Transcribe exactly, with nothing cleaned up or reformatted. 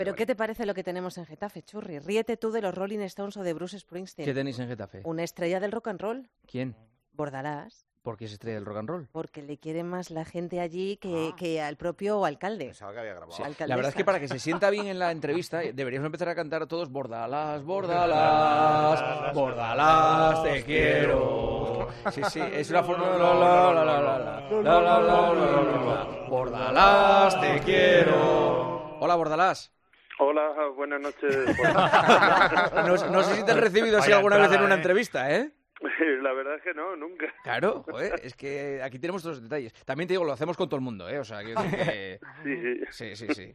¿Pero qué te parece lo que tenemos en Getafe, Churri? Ríete tú de los Rolling Stones o de Bruce Springsteen. ¿Qué tenéis en Getafe? Una estrella del rock and roll. ¿Quién? Bordalás. ¿Por qué es estrella del rock and roll? Porque le quiere más la gente allí que, ah. que al propio alcalde. Pensaba que había grabado. Sí. La verdad es que para que se sienta bien en la entrevista deberíamos empezar a cantar a todos Bordalás, Bordalás, Bordalás, te quiero. Sí, sí, es una forma... La, la, la, la, la, la, la, la, la, la. Bordalás, te quiero. Hola, Bordalás. Hola, buenas noches. no, no sé si te has recibido así alguna vez en una entrevista, ¿eh? La verdad es que no, nunca. Claro, joder, es que aquí tenemos todos los detalles. También te digo, lo hacemos con todo el mundo, ¿eh? O sea, que... que... Sí, sí. Sí, sí, sí.